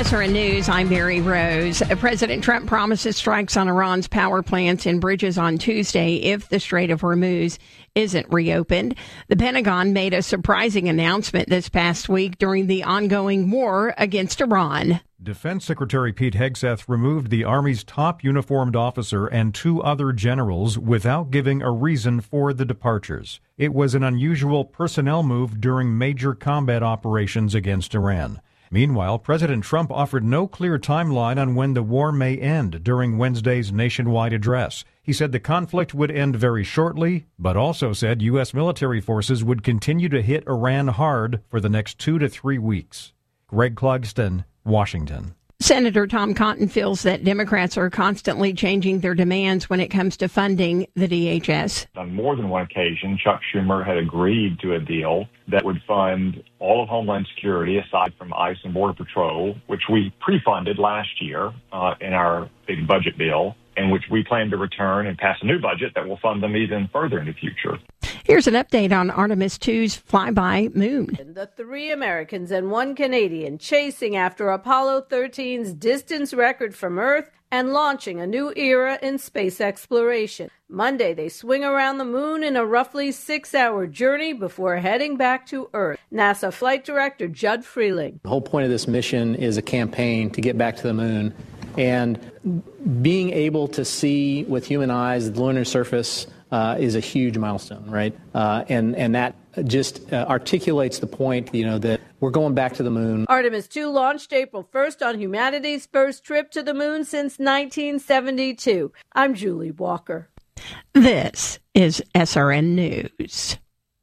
SRN News, I'm Mary Rose. President Trump promises strikes on Iran's power plants and bridges on Tuesday if the Strait of Hormuz isn't reopened. The Pentagon made a surprising announcement this past week during the ongoing war against Iran. Defense Secretary Pete Hegseth removed the Army's top uniformed officer and 2 other generals without giving a reason for the departures. It was an unusual personnel move during major combat operations against Iran. Meanwhile, President Trump offered no clear timeline on when the war may end during Wednesday's nationwide address. He said the conflict would end very shortly, but also said U.S. military forces would continue to hit Iran hard for the next 2 to 3 weeks. Greg Clugston, Washington. Senator Tom Cotton feels that Democrats are constantly changing their demands when it comes to funding the DHS. On more than one occasion, Chuck Schumer had agreed to a deal that would fund all of Homeland Security aside from ICE and Border Patrol, which we pre-funded last year in our big budget bill, and which we plan to return and pass a new budget that will fund them even further in the future. Here's an update on Artemis II's flyby moon. The 3 Americans and 1 Canadian chasing after Apollo 13's distance record from Earth and launching a new era in space exploration. Monday, they swing around the moon in a roughly 6-hour journey before heading back to Earth. NASA Flight Director Judd Freeling. The whole point of this mission is a campaign to get back to the moon. And being able to see with human eyes the lunar surface is a huge milestone, right? And that just articulates the point, that we're going back to the moon. Artemis II launched April 1st on humanity's first trip to the moon since 1972. I'm Julie Walker. This is SRN News.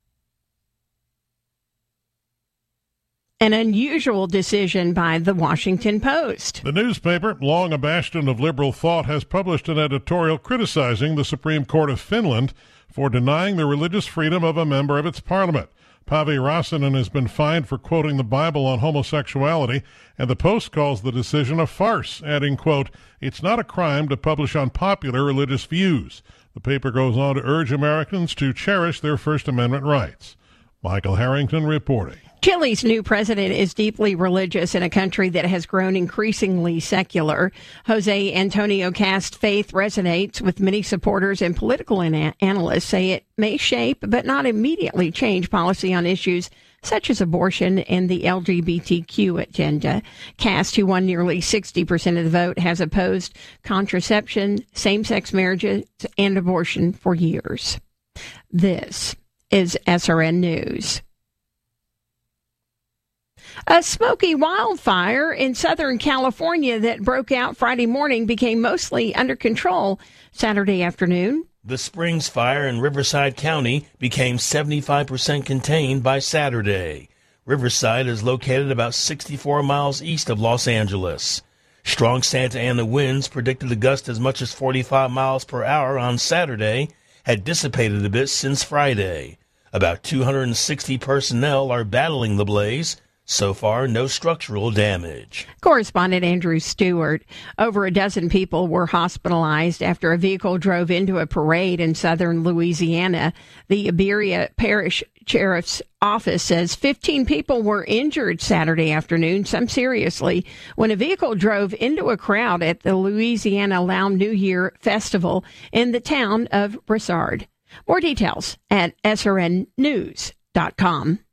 An unusual decision by the Washington Post. The newspaper, long a bastion of liberal thought, has published an editorial criticizing the Supreme Court of Finland for denying the religious freedom of a member of its parliament. Pavi Räsänen has been fined for quoting the Bible on homosexuality, and the Post calls the decision a farce, adding, quote, "It's not a crime to publish unpopular religious views." The paper goes on to urge Americans to cherish their First Amendment rights. Michael Harrington reporting. Chile's new president is deeply religious in a country that has grown increasingly secular. Jose Antonio Cast's faith resonates with many supporters, and political analysts say it may shape but not immediately change policy on issues such as abortion and the LGBTQ agenda. Cast, who won nearly 60% of the vote, has opposed contraception, same-sex marriages, and abortion for years. This is SRN News. A smoky wildfire in Southern California that broke out Friday morning became mostly under control Saturday afternoon. The Springs fire in Riverside County became 75% contained by Saturday. Riverside is located about 64 miles east of Los Angeles. Strong Santa Ana winds, predicted to gust as much as 45 miles per hour on Saturday, had dissipated a bit since Friday. About 260 personnel are battling the blaze. So far, no structural damage. Correspondent Andrew Stewart. Over a dozen people were hospitalized after a vehicle drove into a parade in southern Louisiana. The Iberia Parish Sheriff's Office says 15 people were injured Saturday afternoon, some seriously, when a vehicle drove into a crowd at the Louisiana Loud New Year Festival in the town of Broussard. More details at srnnews.com.